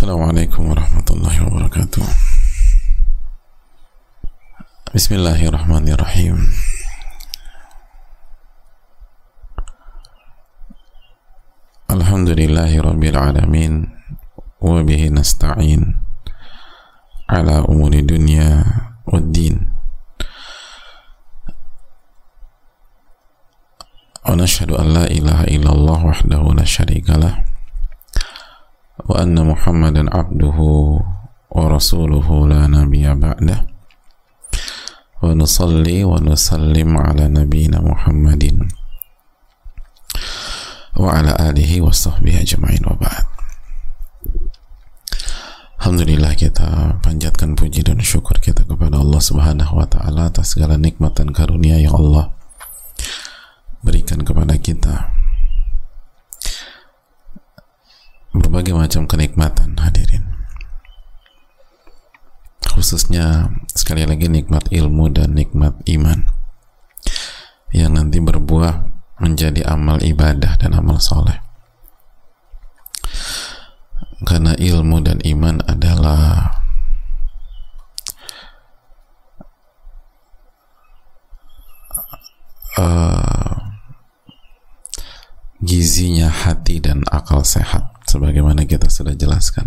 Assalamualaikum warahmatullahi wabarakatuh. Bismillahirrahmanirrahim. Alhamdulillahi rabbil alamin, wa bihi nasta'in ala umuri dunya waddin. Wa nashhadu an la ilaha illallah wahdahu la syarikalah wa anna Muhammadan abduhu wa rasuluhu la nabiyya ba'dah. Wa nusalli wa nusallim ala nabiyyina Muhammadin wa ala alihi wa sahbihi ajma'in, wa ba'd. Alhamdulillah, kita panjatkan puji dan syukur kita kepada Allah Subhanahu wa ta'ala atas segala nikmat dan karunia yang Allah berikan kepada kita. Berbagai macam kenikmatan, hadirin, khususnya sekali lagi nikmat ilmu dan nikmat iman yang nanti berbuah menjadi amal ibadah dan amal soleh. Karena ilmu dan iman adalah gizinya hati dan akal sehat, sebagaimana kita sudah jelaskan.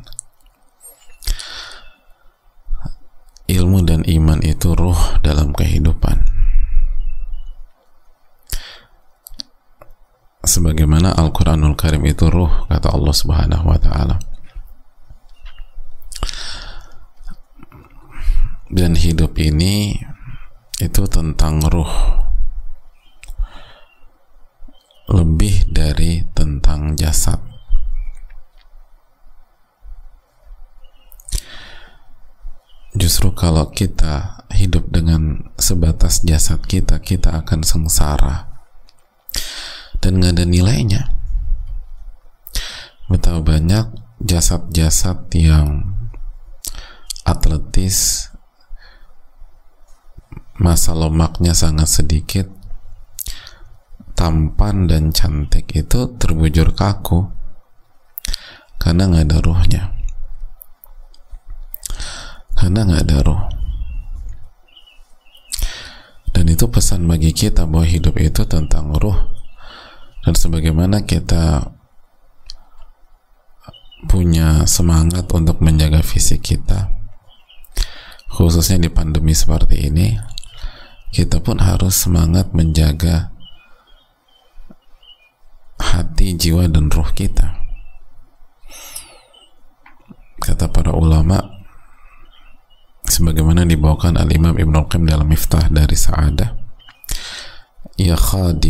Ilmu dan iman itu ruh dalam kehidupan, sebagaimana Al-Quranul Karim itu ruh, kata Allah Subhanahu wa ta'ala. Dan hidup ini itu tentang ruh, lebih dari tentang jasad. Justru kalau kita hidup dengan sebatas jasad kita, kita akan sengsara dan nggak ada nilainya. Betapa banyak jasad-jasad yang atletis, massa lemaknya sangat sedikit, tampan dan cantik, itu terbujur kaku karena nggak ada ruhnya, karena nggak ada ruh. Dan itu pesan bagi kita bahwa hidup itu tentang ruh. Dan sebagaimana kita punya semangat untuk menjaga fisik kita, khususnya di pandemi seperti ini, kita pun harus semangat menjaga hati, jiwa, dan ruh kita. Kata para ulama, sebagaimana dibawakan Al-Imam Ibnul Qayyim dalam Miftah dari Sa'adah, ya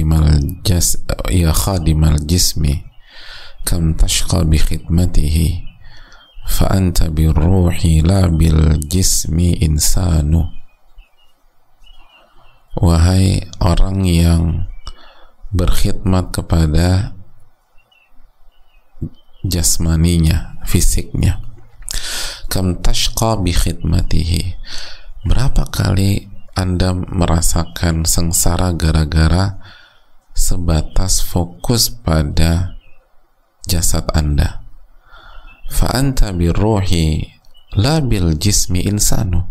khadimal jismi kam tashqa bi khidmatihi fa anta bir ruhi la bil jismi insanu. Wahai orang yang berkhidmat kepada jasmaninya, fisiknya, kam tashqa bi khidmatihi, berapa kali Anda merasakan sengsara gara-gara sebatas fokus pada jasad Anda. Fa anta bir ruhi la bil jismi insanu.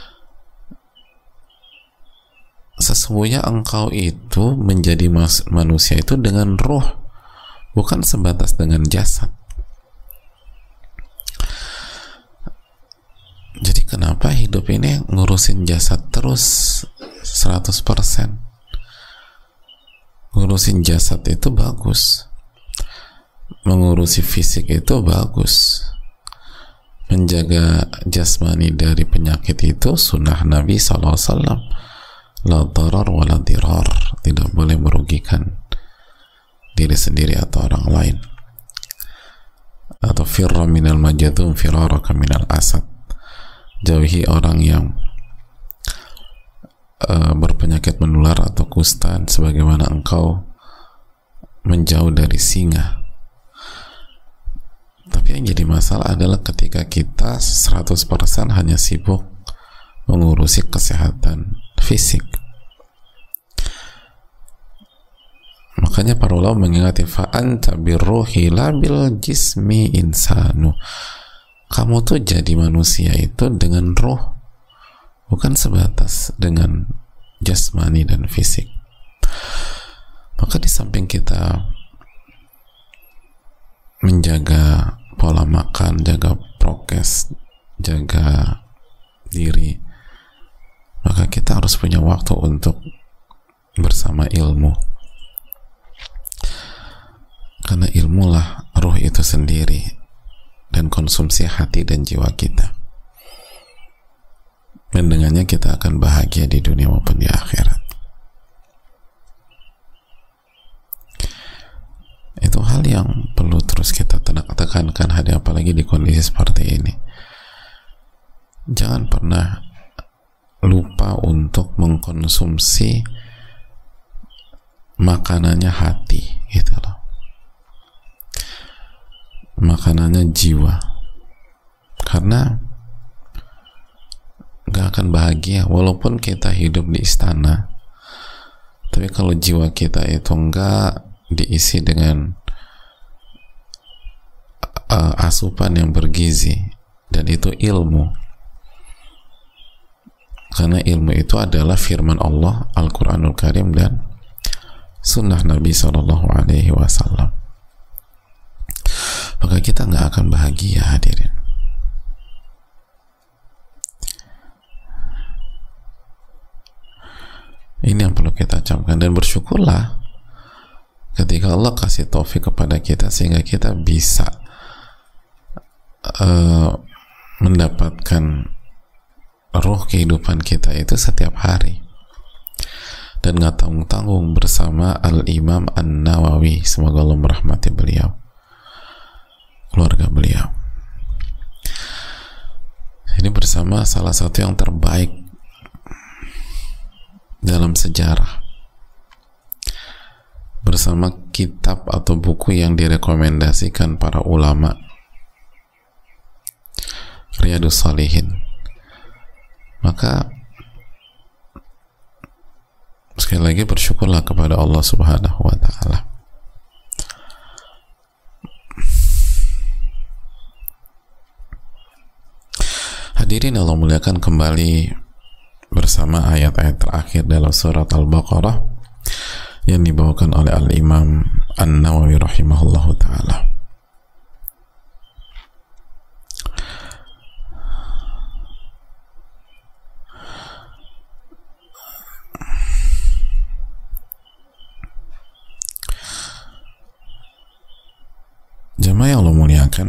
Sesungguhnya engkau itu menjadi manusia itu dengan ruh, bukan sebatas dengan jasad. Jadi kenapa hidup ini ngurusin jasad terus 100%? Ngurusin jasad itu bagus, mengurusi fisik itu bagus, menjaga jasmani dari penyakit itu sunnah Nabi SAW. La darar wa la dirar, tidak boleh merugikan diri sendiri atau orang lain. Atau firra minal majadum firaraka minal asad, jauhi orang yang berpenyakit menular atau kusta sebagaimana engkau menjauh dari singa. Tapi yang jadi masalah adalah ketika kita 100% hanya sibuk mengurusi kesehatan fisik. Makanya para ulama mengingati fa anta birruhi la bil jismi insanu. kamu tuh jadi manusia itu dengan roh, bukan sebatas dengan jasmani dan fisik. Maka di samping kita menjaga pola makan, jaga prokes, jaga diri, maka kita harus punya waktu untuk bersama ilmu, karena ilmulah ruh itu sendiri dan konsumsi hati dan jiwa kita, dan dengannya kita akan bahagia di dunia maupun di akhirat. Itu hal yang perlu terus kita tekankan, apalagi di kondisi seperti ini. Jangan pernah lupa untuk mengkonsumsi makanannya hati, gitu loh, makanannya jiwa, karena gak akan bahagia walaupun kita hidup di istana, tapi kalau jiwa kita itu enggak diisi dengan asupan yang bergizi, dan itu ilmu, karena ilmu itu adalah firman Allah, Al-Quranul Karim, dan sunnah Nabi SAW, maka kita nggak akan bahagia, hadirin. Ini yang perlu kita camkan, dan bersyukurlah ketika Allah kasih taufik kepada kita sehingga kita bisa mendapatkan ruh kehidupan kita itu setiap hari, dan nggak tanggung-tanggung bersama Al-Imam An-Nawawi, semoga Allah merahmati beliau, keluarga beliau. Ini bersama salah satu yang terbaik dalam sejarah, bersama kitab atau buku yang direkomendasikan para ulama, Riyadhus Shalihin. Maka sekali lagi bersyukurlah kepada Allah Subhanahu wa Ta'ala. Hadirin Allah muliakan, kembali bersama ayat-ayat terakhir dalam surat Al-Baqarah yang dibawakan oleh Al-Imam An-Nawawi rahimahullahu ta'ala. Jemaah yang Allah muliakan,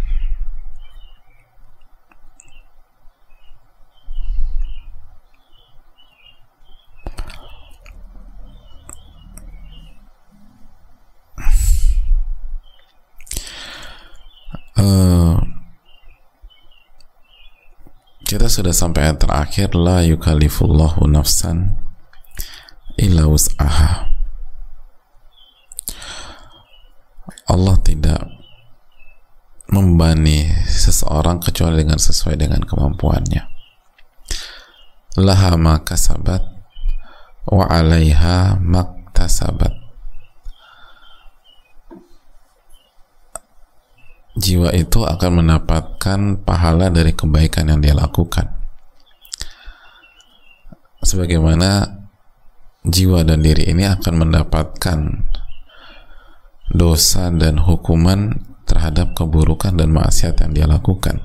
kita sudah sampai ayat terakhir, la yukallifullahu nafsan illa wus'aha. Allah tidak membani seseorang kecuali dengan sesuai dengan kemampuannya. Laha ma kasabat wa 'alaiha maktasabat. Jiwa itu akan mendapatkan pahala dari kebaikan yang dia lakukan, sebagaimana jiwa dan diri ini akan mendapatkan dosa dan hukuman terhadap keburukan dan maksiat yang dia lakukan.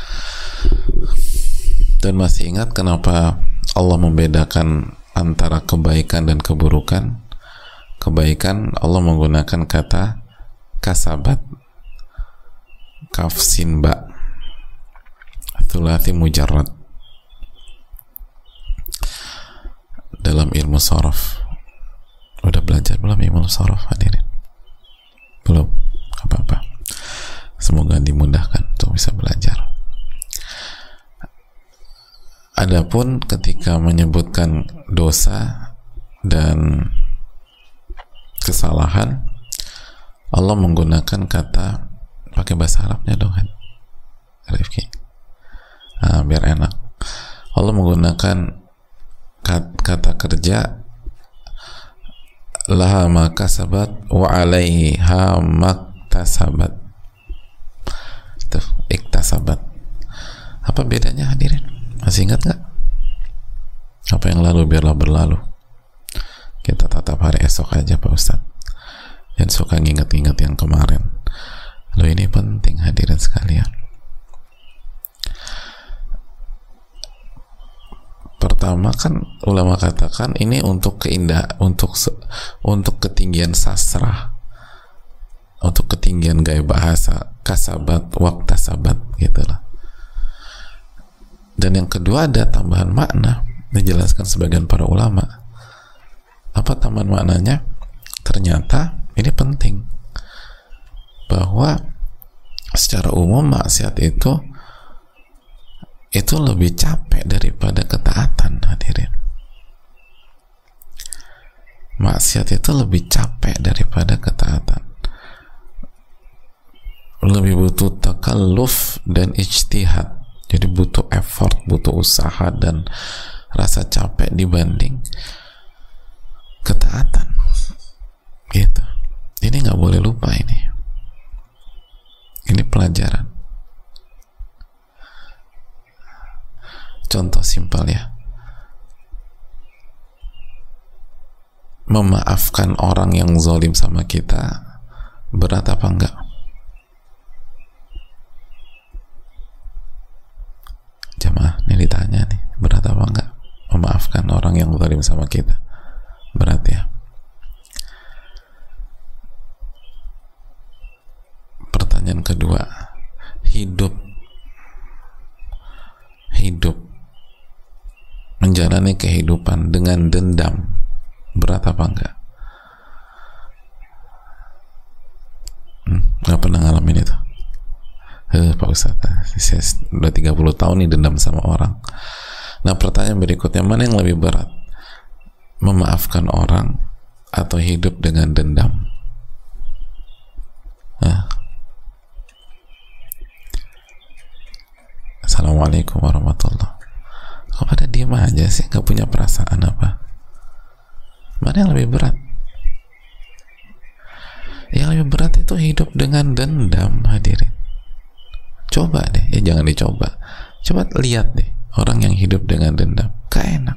Dan masih ingat kenapa Allah membedakan antara kebaikan dan keburukan? Kebaikan Allah menggunakan kata kasabat, kaf sin ba, thulathi mujarrad dalam ilmu sharaf. Udah belajar belum ilmu sharaf, hadirin? Belum? Apa-apa, semoga dimudahkan untuk bisa belajar. Adapun ketika menyebutkan dosa dan kesalahan, Allah menggunakan kata, pakai bahasa Arabnya dong kan, Rifki, biar enak. Allah menggunakan kata kerja, laha ma kasabat wa 'alaiha maktasabat, iktasabat. Apa bedanya hadirin? Masih ingat nggak? Apa yang lalu biarlah berlalu. Kita tatap hari esok aja Pak Ustadz. Dan suka nginget-nginget yang kemarin. Loh, ini penting hadirin sekalian. Pertama kan ulama katakan ini untuk untuk ketinggian sastra, untuk ketinggian gaya bahasa, kasabat, waktasabat gitulah. Dan yang kedua ada tambahan makna, dijelaskan sebagian para ulama. Apa tambahan maknanya? Ternyata ini penting, bahwa secara umum maksiat itu lebih capek daripada ketaatan hadirin. Maksiat itu lebih capek daripada ketaatan, lebih butuh takalluf dan ijtihad. Jadi butuh effort, butuh usaha dan rasa capek dibanding ketaatan gitu. Ini nggak boleh lupa ini pelajaran. Contoh simpel ya, memaafkan orang yang zalim sama kita berat apa enggak? Jamaah, ini ditanya nih, berat apa enggak memaafkan orang yang zalim sama kita? Berat ya. Pertanyaan kedua, hidup menjalani kehidupan dengan dendam berat apa enggak? Nggak pernah ngalamin itu. Pak Ustadz, saya udah 30 tahun nih dendam sama orang. Nah, pertanyaan berikutnya, mana yang lebih berat? Memaafkan orang atau hidup dengan dendam? Assalamualaikum warahmatullahi. Kok pada diem aja sih, nggak punya perasaan apa? Mana yang lebih berat? Yang lebih berat itu hidup dengan dendam hadirin. Coba deh, ya jangan dicoba. Coba lihat deh, orang yang hidup dengan dendam, gak enak.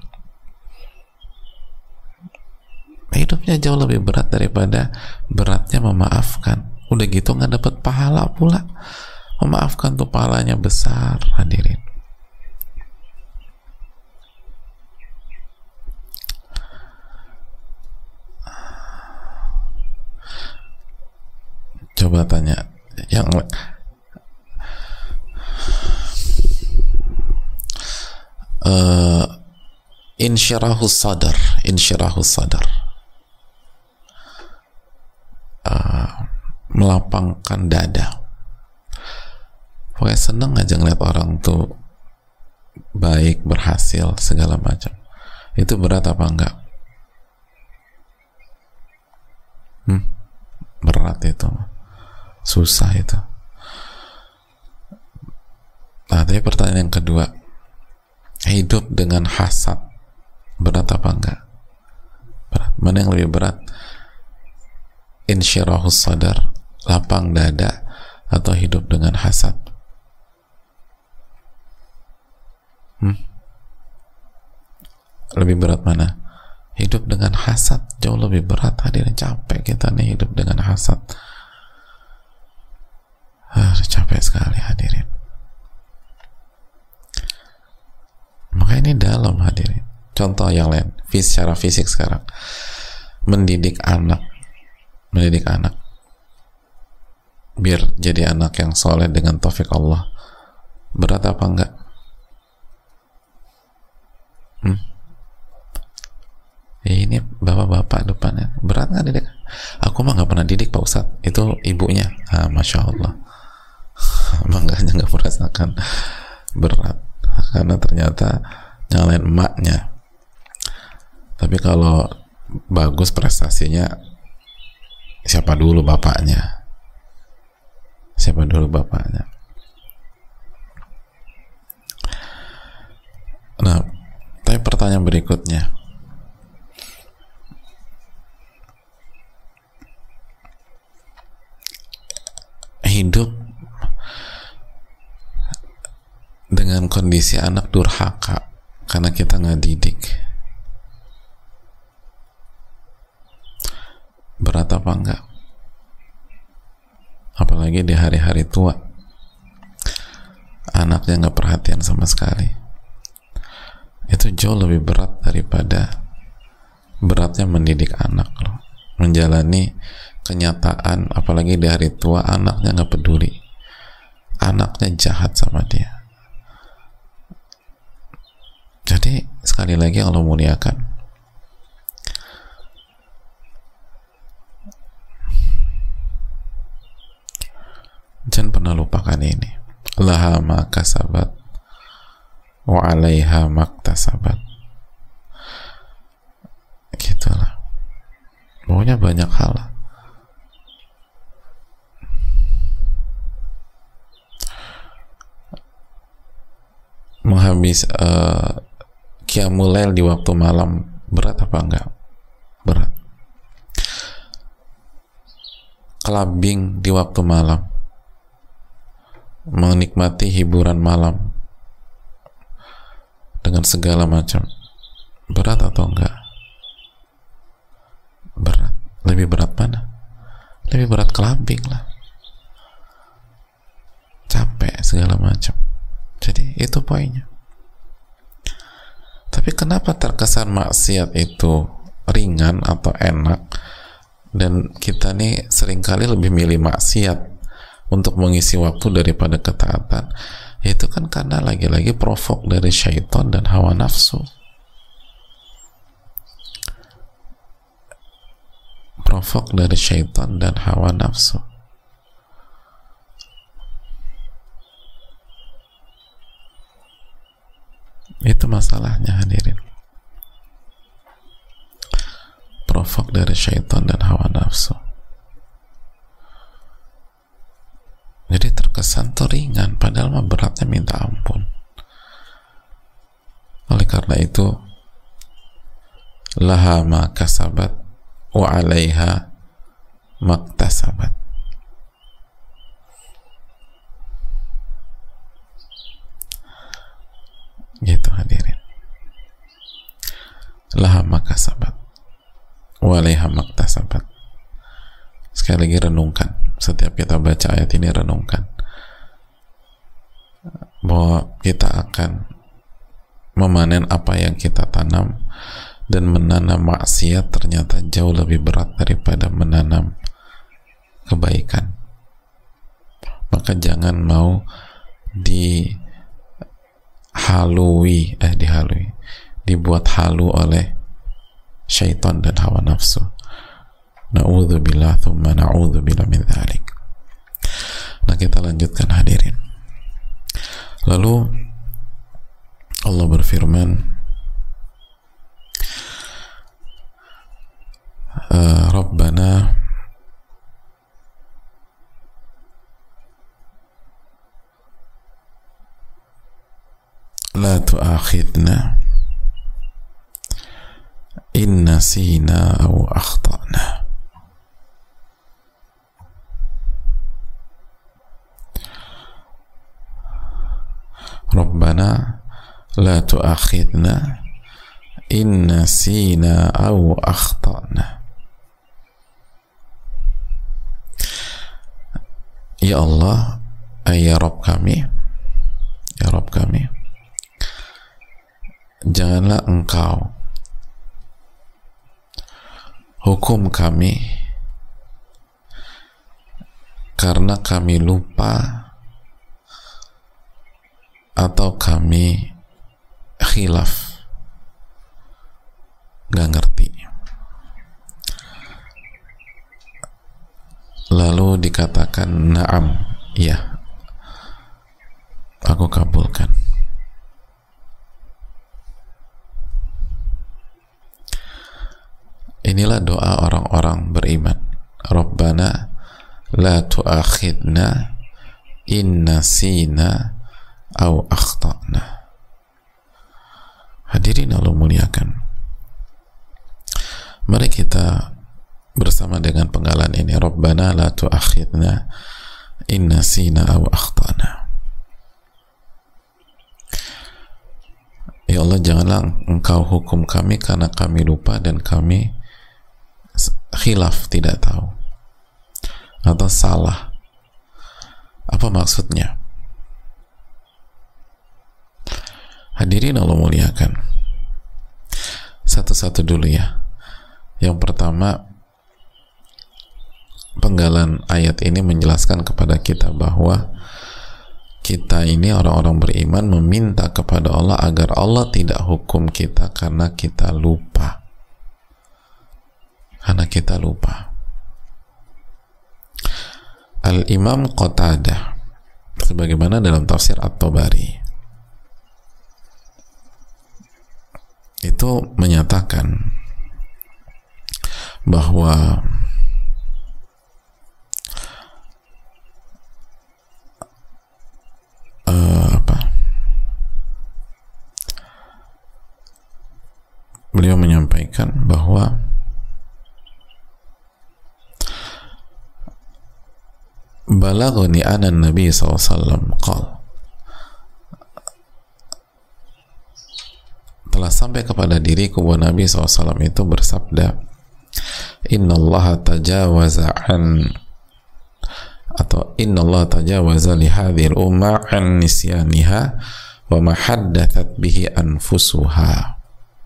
Hidupnya jauh lebih berat daripada beratnya memaafkan. Udah gitu nggak dapat pahala pula. Memaafkan tuh pahalanya besar hadirin. Coba tanya yang insyirahus sadar, melapangkan dada. Pokoknya seneng aja ngeliat orang tuh baik, berhasil, segala macam. Itu berat apa enggak? Berat itu, susah itu. Nah, tapi pertanyaan yang kedua, hidup dengan hasad berat apa enggak? Berat. Mana yang lebih berat? Insyirahus sadar, lapang dada, atau hidup dengan hasad? Lebih berat mana? Hidup dengan hasad jauh lebih berat hadirin. Capek kita nih hidup dengan hasad. Capek sekali hadirin. Maka ini dalam hadirin. Contoh yang lain, secara fisik sekarang, mendidik anak biar jadi anak yang soleh dengan taufik Allah, berat apa enggak? Ya ini bapak-bapak depannya, berat nggak didik? Aku mah nggak pernah didik Pak Ustadz, itu ibunya. Masya Allah. Makanya nggak merasakan berat karena ternyata nyalain emaknya. Tapi kalau bagus prestasinya, siapa dulu bapaknya? Nah, tapi pertanyaan berikutnya, hidup dengan dalam kondisi anak durhaka karena kita nggak didik, berat apa enggak? Apalagi di hari-hari tua, anaknya nggak perhatian sama sekali. Itu jauh lebih berat daripada beratnya mendidik anak loh. Menjalani kenyataan, apalagi di hari tua, anaknya nggak peduli, anaknya jahat sama dia. Jadi sekali lagi Allah muliakan, jangan pernah lupakan ini. Laha ma kasabat wa 'alaiha maktasabat. Gitulah. Pokoknya banyak hal. Menghabis qiyamul lail di waktu malam berat apa enggak? Berat. Clubbing di waktu malam, menikmati hiburan malam dengan segala macam, berat atau enggak? Berat. Lebih berat mana? Lebih berat clubbing lah, capek segala macam. Jadi itu poinnya. Tapi kenapa terkesan maksiat itu ringan atau enak, dan kita nih seringkali lebih milih maksiat untuk mengisi waktu daripada ketaatan? Itu kan karena lagi-lagi provok dari syaitan dan hawa nafsu. Provok dari syaitan dan hawa nafsu. Itu masalahnya, hadirin. Provok dari syaitan dan hawa nafsu. Jadi terkesan tuh ringan, padahal mah beratnya minta ampun. Oleh karena itu, laha ma kasabat wa 'alaiha maktasabat. Gitu, hadirin. Laha ma kasabat wa 'alaiha maktasabat. Sekali lagi renungkan, setiap kita baca ayat ini renungkan bahwa kita akan memanen apa yang kita tanam, dan menanam maksiat ternyata jauh lebih berat daripada menanam kebaikan. Maka jangan mau dibuat halu oleh syaitan dan hawa nafsu. Na'udzubillah thumma na'udzubillah min dzalik. Nah, kita lanjutkan, hadirin. Lalu Allah berfirman, Rabbana la tu'akhidna in nasina aw akhtana. Rabbana la tu'akhidna in nasina aw akhtana. Ya Allah, ya Rabb kami, janganlah Engkau hukum kami karena kami lupa atau kami khilaf, gak ngerti. Lalu dikatakan na'am, ya, aku kabulkan. Inilah doa orang-orang beriman. Rabbana la tu'akhidna in nasina aw akhtana. Hadirin Allah muliakan, mari kita bersama dengan penggalan ini, Rabbana la tu'akhidna in nasina aw akhtana. ya Allah janganlah engkau hukum kami karena kami lupa dan kami khilaf, tidak tahu atau salah. Apa maksudnya? Hadirin Allah muliakan, satu-satu dulu ya. Yang pertama, penggalan ayat ini menjelaskan kepada kita bahwa kita ini orang-orang beriman meminta kepada Allah agar Allah tidak hukum kita karena kita lupa. Karena kita lupa. Al-Imam Qatadah, sebagaimana dalam tafsir At-Tabari, itu menyatakan bahwa beliau menyampaikan bahwa balaghani anan Nabi SAW qala, telah sampai kepada diriku bahwa Nabi SAW itu bersabda, innallaha tajawaza an, atau innallaha tajawaza li hadhil umma an nisyaniha wa ma haddathat bihi anfusuha.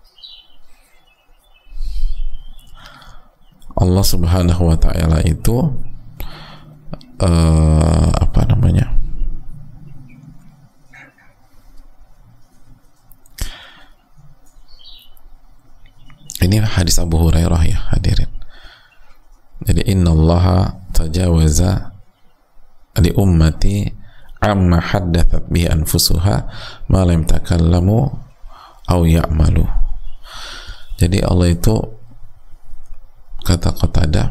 Allah Subhanahu wa ta'ala itu apa namanya, ini hadis Abu Hurairah ya hadirin. Jadi innallaha tajawaza li ummati amma haddathat bi anfusuha ma lam takallamu aw ya'malu. Jadi Allah itu, kata Qatadah,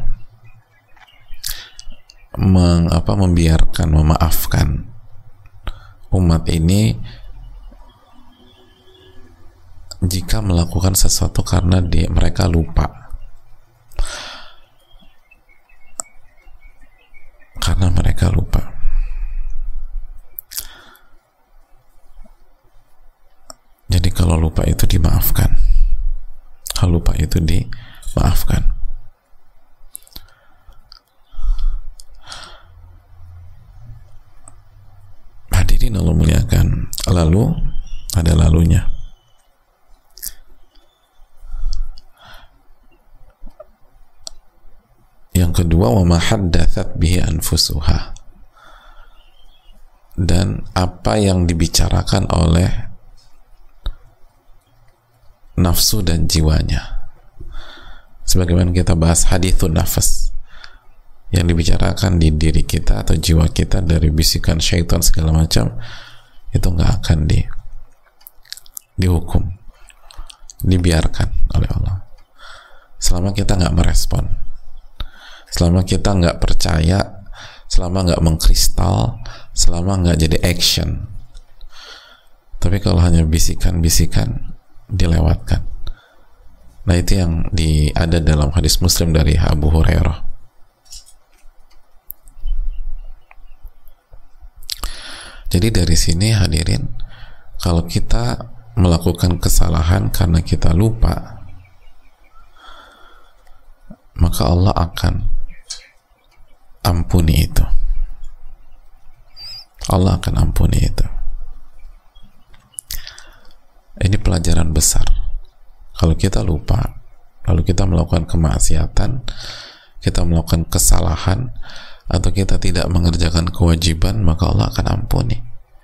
membiarkan, memaafkan umat ini jika melakukan sesuatu karena mereka lupa, karena mereka lupa. Jadi kalau lupa itu dimaafkan, kalau lupa itu dimaafkan. Hadirin Allah muliakan, lalu ada lalunya. Yang kedua, wa ma haddathat bihi anfusuha, dan apa yang dibicarakan oleh nafsu dan jiwanya. Sebagaimana kita bahas hadithun nafas, yang dibicarakan di diri kita atau jiwa kita dari bisikan syaitan segala macam, itu nggak akan dihukum, dibiarkan oleh Allah selama kita nggak merespon, selama kita nggak percaya, selama nggak mengkristal, selama nggak jadi action. Tapi kalau hanya bisikan-bisikan, dilewatkan. Nah, itu yang ada dalam hadis Muslim dari Abu Hurairah. Jadi dari sini hadirin, kalau kita melakukan kesalahan karena kita lupa, maka Allah akan ampuni itu. Allah akan ampuni itu. Ini pelajaran besar. Kalau kita lupa, lalu kita melakukan kemaksiatan, kita melakukan kesalahan, atau kita tidak mengerjakan kewajiban, maka Allah akan ampuni.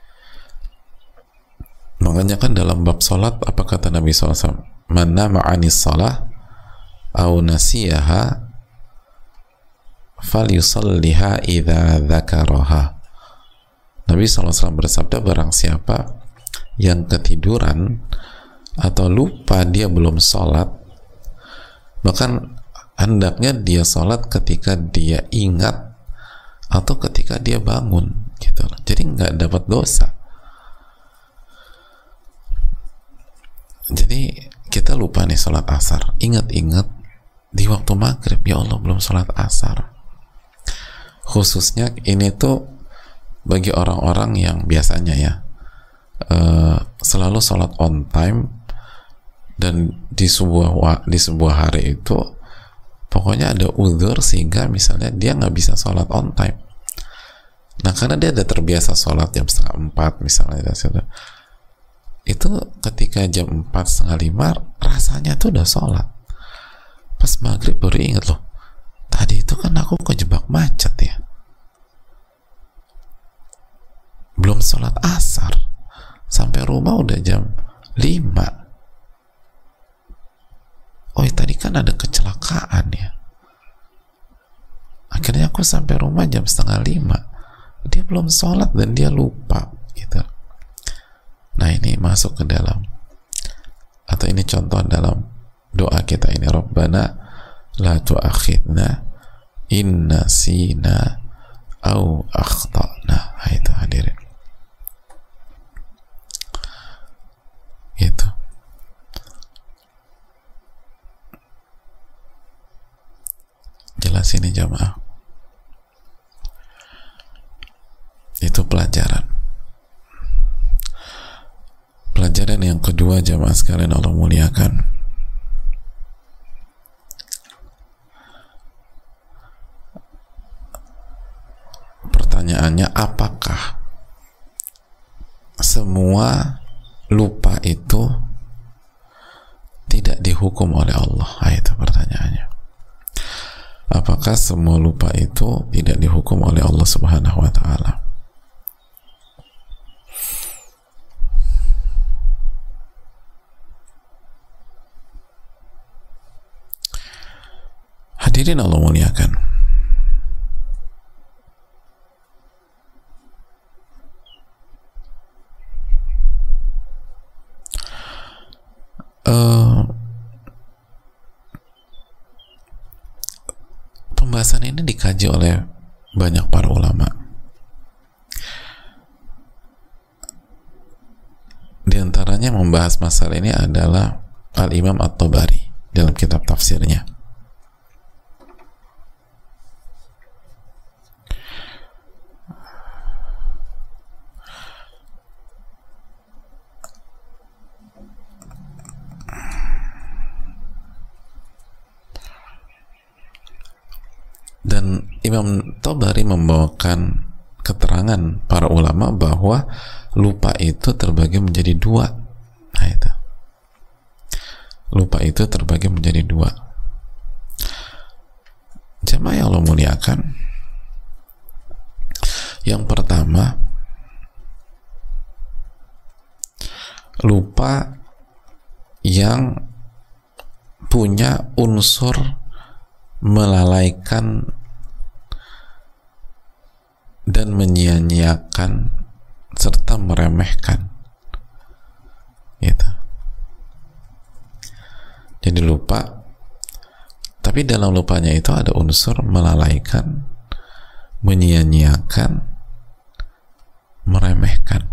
Makanya kan dalam bab salat, apa kata Nabi SAW? Man nama anis salah au nasiyaha falyusalliha idza dzakaraha. Nabi SAW bersabda, barang siapa yang ketiduran atau lupa dia belum salat, bahkan hendaknya dia salat ketika dia ingat atau ketika dia bangun, gitu. Jadi nggak dapat dosa. Jadi kita lupa nih salat asar, ingat-ingat di waktu maghrib, ya Allah belum salat asar. Khususnya ini tuh bagi orang-orang yang biasanya ya selalu sholat on time, dan di sebuah hari itu pokoknya ada uzur sehingga misalnya dia nggak bisa sholat on time. Nah, karena dia udah terbiasa sholat jam 3:30 misalnya, itu ketika jam 4, 4:30 rasanya tuh udah sholat. Pas maghrib baru ingat, loh tadi itu kan aku kejebak macet ya, belum sholat asar, sampai rumah udah jam 5. Oh tadi kan ada kecelakaan ya, akhirnya aku sampai rumah jam 4:30, dia belum sholat dan dia lupa gitu. Nah, ini masuk ke dalam, atau ini contoh dalam doa kita ini, Rabbana la tu'akhidna in nasina au akhtana. Nah, itu hadirin gitu. Jelas ini jamaah, itu pelajaran yang kedua jamaah sekalian Allah muliakan. Pertanyaannya, apakah semua lupa itu tidak dihukum oleh Allah? Nah, itu pertanyaannya. Apakah semua lupa itu tidak dihukum oleh Allah Subhanahu wa ta'ala? Hadirin Allah muliakan, pembahasan ini dikaji oleh banyak para ulama. Di antaranya membahas masalah ini adalah Al-Imam At-Tabari dalam kitab tafsirnya. Dan Imam Tabari membawakan keterangan para ulama bahwa lupa itu terbagi menjadi dua. Nah, itu. Lupa itu terbagi menjadi dua. Jamaah yang Allah muliakan, yang pertama, lupa yang punya unsur melalaikan dan menyia-nyiakan serta meremehkan gitu. Jadi lupa, tapi dalam lupanya itu ada unsur melalaikan, menyia-nyiakan, meremehkan.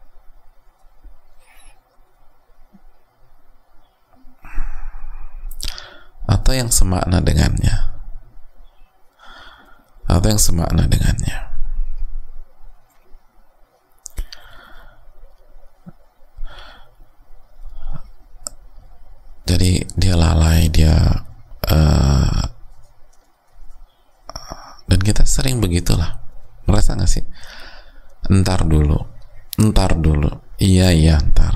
Atau yang semakna dengannya, jadi dia lalai, dan kita sering begitulah, merasa nggak sih? Entar dulu, iya entar,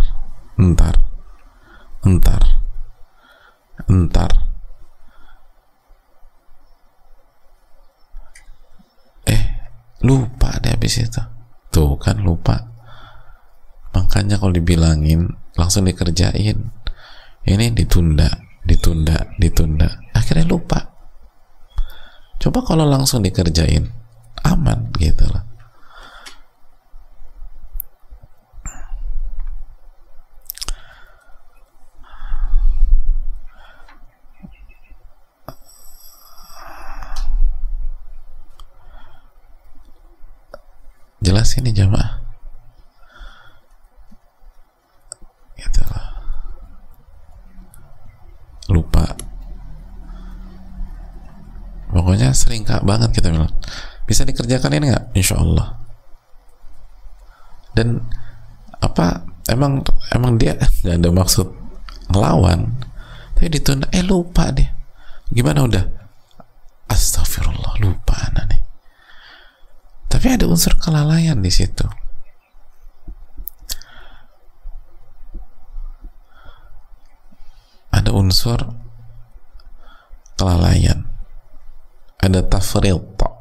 lupa deh habis itu. Tuh kan lupa. Makanya kalau dibilangin langsung dikerjain. Ini ditunda. Akhirnya lupa. Coba kalau langsung dikerjain, aman gitu lah. Jelas ini jamaah, gitu lah. Lupa, pokoknya sering banget kita bilang, bisa dikerjakan ini nggak? Insya Allah. Dan apa emang dia nggak ada maksud ngelawan, tapi ditunda, lupa dia. Gimana udah? Astagfirullah, lupa anak nih. Tapi ada unsur kelalaian di situ. Ada unsur kelalaian. Ada tafriq.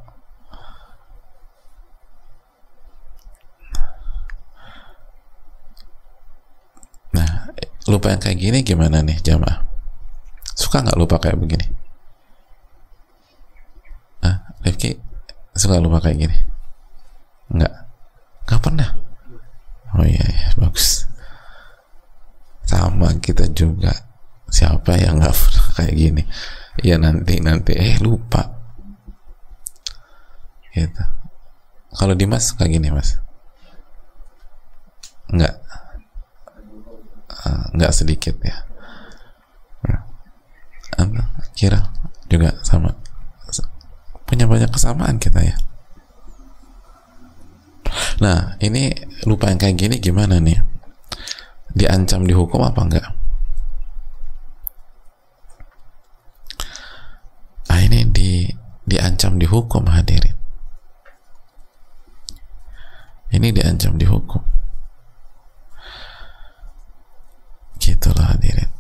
Nah, lupa yang kayak gini gimana nih jamaah? Suka nggak lupa kayak begini? Rifki suka lupa kayak gini? Nggak pernah. Oh iya, bagus. Sama kita juga. Siapa yang nggak pernah kayak gini? Ya nanti lupa. Gitu. Kalau Dimas kayak gini, Mas? Nggak sedikit ya. Anda kira juga sama? Punya banyak kesamaan kita ya. Nah, ini lupa yang kayak gini gimana nih? Diancam dihukum apa enggak? Ini diancam dihukum, hadirin. Ini diancam dihukum. Gitulah hadirin.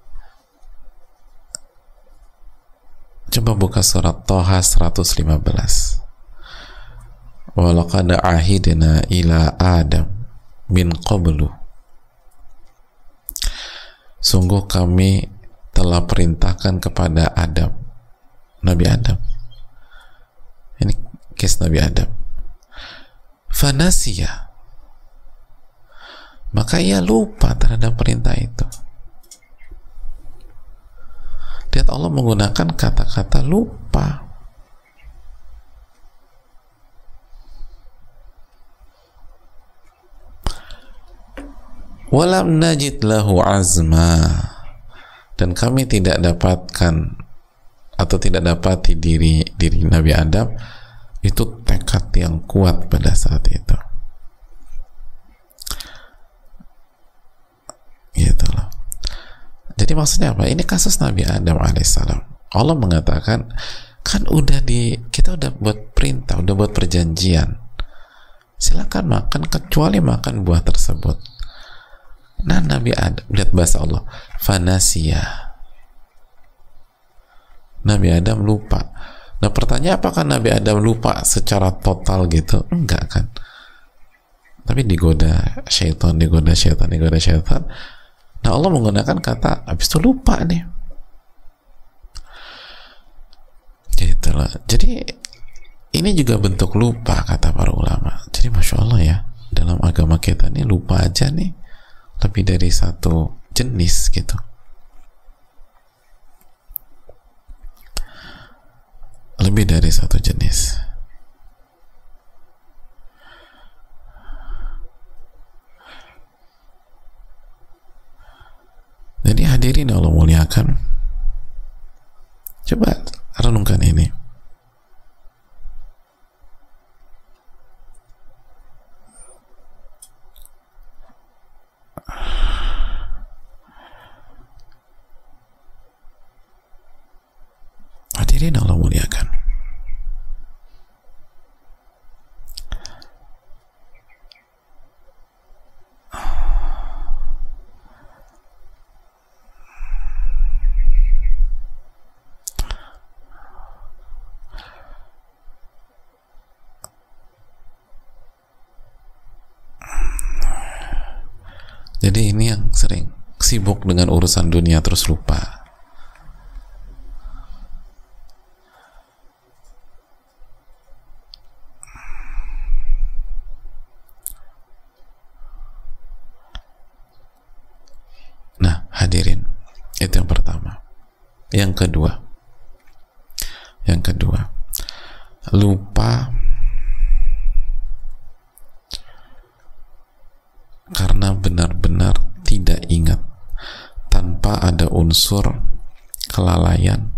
Coba buka surat Thaha 115. Walaqad ahidna ila Adam min qablu. Sungguh kami telah perintahkan kepada Adam, Nabi Adam. Ini kisah Nabi Adam. Fanasiya, maka ia lupa terhadap perintah itu. Lihat, Allah menggunakan kata-kata lupa. Walam najid lahu azma, dan kami tidak dapatkan atau tidak dapati diri Nabi Adam itu tekad yang kuat pada saat itu. Gitu loh. Jadi maksudnya apa? Ini kasus Nabi Adam alaihissalam. Allah mengatakan, kan kita udah buat perintah, udah buat perjanjian. Silakan makan kecuali makan buah tersebut. Nah, Nabi Adam, lihat bahasa Allah, fanasiya. Nabi Adam lupa. Nah, pertanyaan, apakah Nabi Adam lupa secara total gitu? Enggak kan? Tapi digoda syaitan. Nah, Allah menggunakan kata habis itu lupa nih. Gitulah. Jadi ini juga bentuk lupa kata para ulama. Jadi masya Allah ya, dalam agama kita nih lupa aja nih lebih dari satu jenis gitu. Lebih dari satu jenis. Jadi hadirin Allah muliakan, coba renungkan ini. Hadirin Allah muliakan. Jadi ini yang sering sibuk dengan urusan dunia terus lupa. Nah, hadirin, itu yang pertama. Yang kedua, lupa karena benar-benar tidak ingat, tanpa ada unsur kelalaian,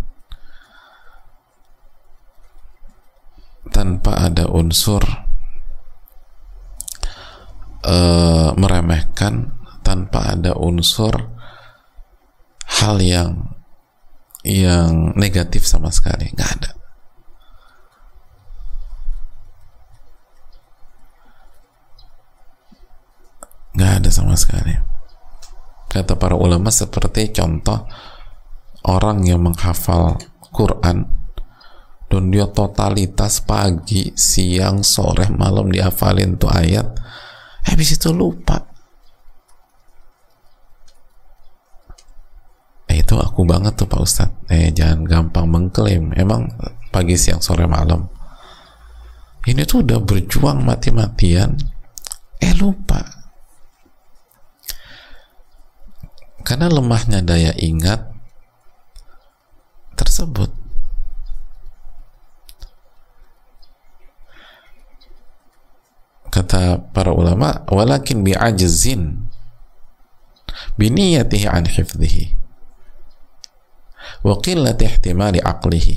tanpa ada unsur meremehkan tanpa ada unsur hal yang negatif sama sekali, nggak ada. Nggak ada sama sekali. Kata para ulama, seperti contoh orang yang menghafal Quran dan dia totalitas pagi, siang, sore, malam dihafalin tuh ayat, habis itu lupa. Itu aku banget tuh Pak Ustadz. Jangan gampang mengklaim. Emang pagi, siang, sore, malam. Ini tuh udah berjuang mati-matian, lupa. Karena lemahnya daya ingat tersebut. Kata para ulama, walakin bi'ajzin biniyatihi an hifdhihi wa qillati ihtimali aqlihi.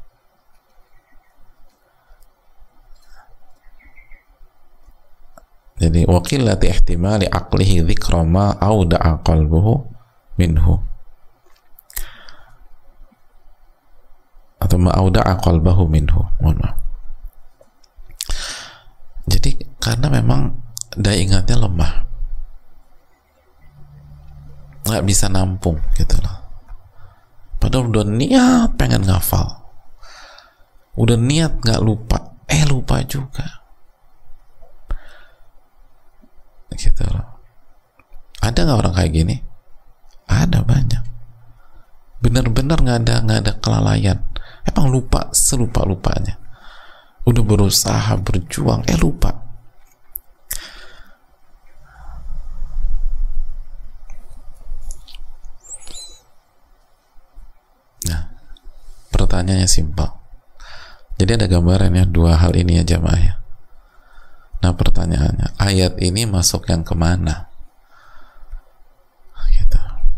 Jadi wa qillati ihtimali aqlihi dzikra ma auda'a qalbuhu minhu, atau ma auda'a qalbahu minhu. Jadi karena memang daya ingatnya lemah, nggak bisa nampung gitu loh. Padahal udah niat pengen ngafal, udah niat nggak lupa, lupa juga gitu loh. Ada nggak orang kayak gini? Ada, banyak. Bener-bener nggak ada kelalaian, emang lupa selupa-lupanya. Udah berusaha, berjuang, lupa. Nah, pertanyaannya simpel. Jadi ada gambarannya dua hal ini ya jamaah ya. Nah pertanyaannya, ayat ini masuk yang kemana? Gitu.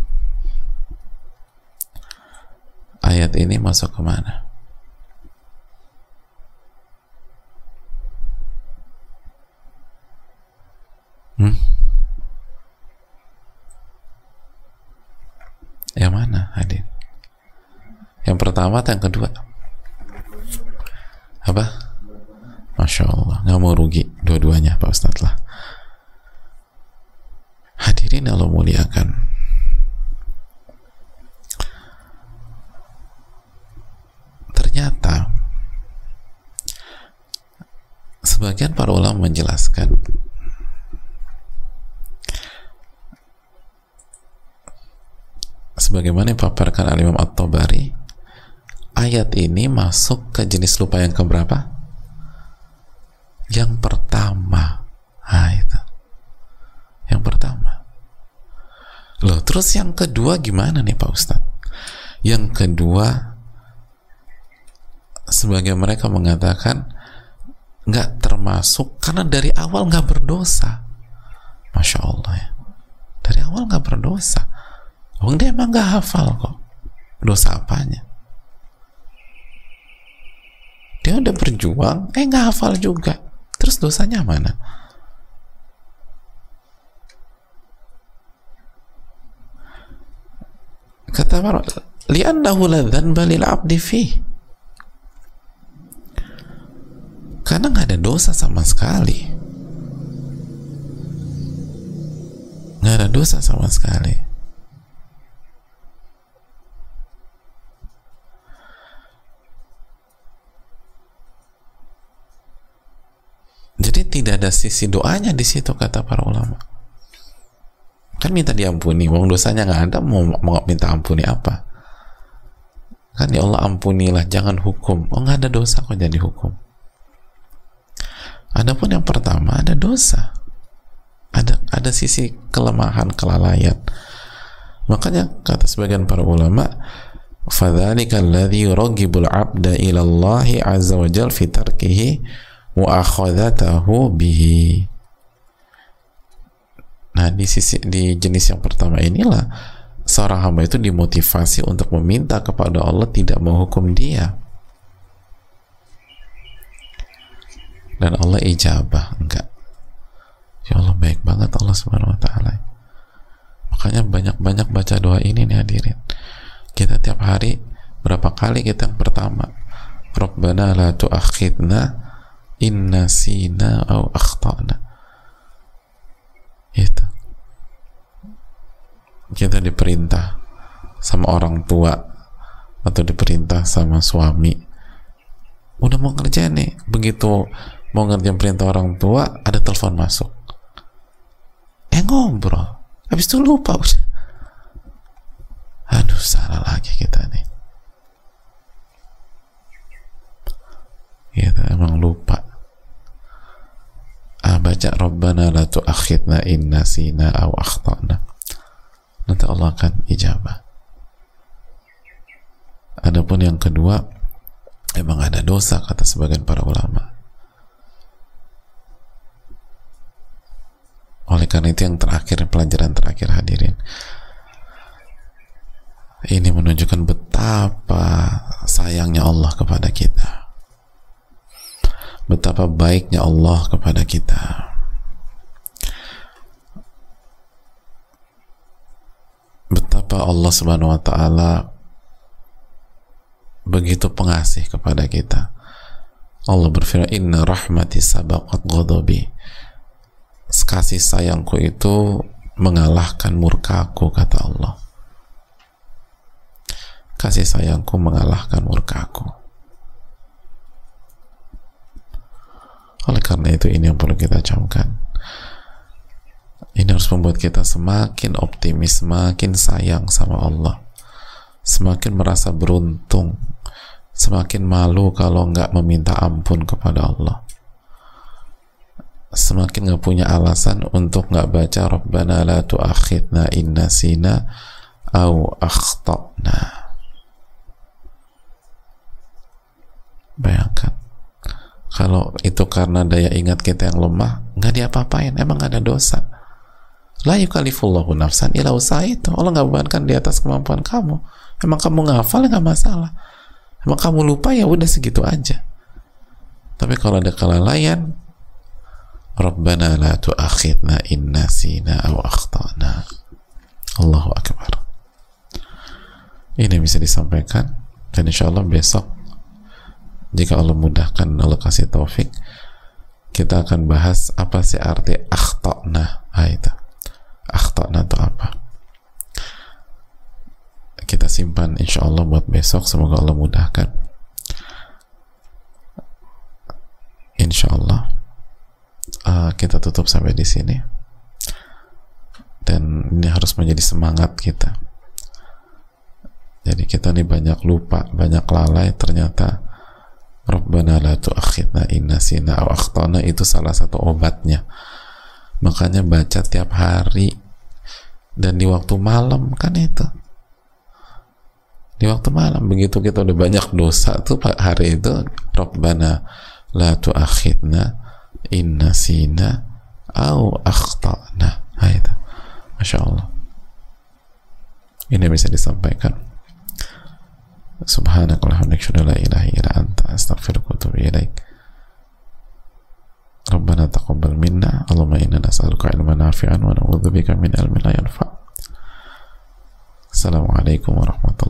Ayat ini masuk kemana? Yang mana hadir? Yang pertama atau yang kedua? Apa? Masya Allah, nggak mau rugi dua-duanya Pak Ustadz lah. Hadirin Allah muliakan, ternyata sebagian para ulama menjelaskan sebagaimana dipaparkan Al-Imam At-Tabari, ayat ini masuk ke jenis lupa yang keberapa? Yang pertama. Itu yang pertama. Loh, terus yang kedua gimana nih Pak Ustadz? Yang kedua, sebagian mereka mengatakan nggak termasuk karena dari awal nggak berdosa. Masya Allah ya, dari awal nggak berdosa. Dia emang nggak hafal kok, dosa apanya? Dia udah berjuang, nggak hafal juga, terus dosanya mana? Kata para, li'annahu la dzanba lil 'abdi fi, karena nggak ada dosa sama sekali, nggak ada dosa sama sekali. Jadi tidak ada sisi doanya di situ kata para ulama. Kan minta diampuni, wong dosanya nggak ada, mau minta ampuni apa? Kan ya Allah ampunilah, jangan hukum. Nggak ada dosa kok jadi hukum. Adapun yang pertama ada dosa, ada sisi kelemahan, kelalaian. Makanya kata sebagian para ulama, fadzalika alladzi yuraghibul 'abda ila Allah 'azza wa jalla fi tarkihi wa akhadhatahu bihi. Nah, di jenis yang pertama inilah seorang hamba itu dimotivasi untuk meminta kepada Allah tidak menghukum dia, dan Allah ijabah, enggak, Ya Allah, baik banget Allah Subhanahu wa Ta'ala. Makanya banyak-banyak baca doa ini nih hadirin. Kita tiap hari berapa kali kita yang pertama, Rabbana la tu'akhidna in nasina aw akhtana. Itu kita diperintah sama orang tua atau diperintah sama suami, udah mau ngerjain nih, begitu mau ngerjain perintah orang tua ada telepon masuk, ngobrol, habis itu lupa udah. Aduh, salah lagi kita nih. Kita emang lupa. Baca Rabbana la tu'akhidna in nasina aw akhtana, nanti Allah akan ijabah. Adapun yang kedua, emang ada dosa kata sebagian para ulama. Oleh karena itu yang terakhir, pelajaran terakhir hadirin, ini menunjukkan betapa sayangnya Allah kepada kita, betapa baiknya Allah kepada kita. Betapa Allah Subhanahu wa Ta'ala begitu pengasih kepada kita. Allah berfirman, inna rahmati sabaqat ghadabi. Kasih sayangku itu mengalahkan murkaku, kata Allah. Kasih sayangku mengalahkan murkaku. Oleh karena itu, ini yang perlu kita camkan. Ini harus membuat kita semakin optimis, semakin sayang sama Allah, semakin merasa beruntung, semakin malu kalau nggak meminta ampun kepada Allah, semakin nggak punya alasan untuk nggak baca Rabbana la tu'akhidna in nasina aw akhtana. Bayangkan kalau itu karena daya ingat kita yang lemah, nggak diapa-apain, emang nggak ada dosa. La yukallifullahu nafsan illa wus'aha. Itu Allah nggak bebankan di atas kemampuan kamu. Emang kamu ngafal, nggak masalah. Emang kamu lupa, ya udah segitu aja. Tapi kalau ada kelalaian, Rabbana la tu'akhidna in nasina aw akhtana. Allahu akbar. Ini bisa disampaikan, dan insya Allah besok, jika Allah mudahkan, Allah kasih taufik, kita akan bahas apa sih arti akhtana. Itu akhtana itu apa? Kita simpan insya Allah buat besok. Semoga Allah mudahkan. Insya Allah kita tutup sampai di sini, dan ini harus menjadi semangat kita. Jadi kita nih banyak lupa, banyak lalai. Ternyata Rabbana la tu'akhidna in nasina aw akhtana itu salah satu obatnya. Makanya baca tiap hari, dan di waktu malam, kan itu di waktu malam, begitu kita udah banyak dosa tuh hari itu, Rabbana la tu'akhidna in nasina aw akhtana. Itu Masya Allah, ini bisa disampaikan. Subhanakallahumma wa la ilaha illa anta astaghfiruka wa atubu ilaik. Rabbana taqabbal minna, Allahumma inna nas'aluka ilman nafi'an wa na'udzubika min ilmin la yanfa'. Assalamualaikum warahmatullahi wabarakatuh.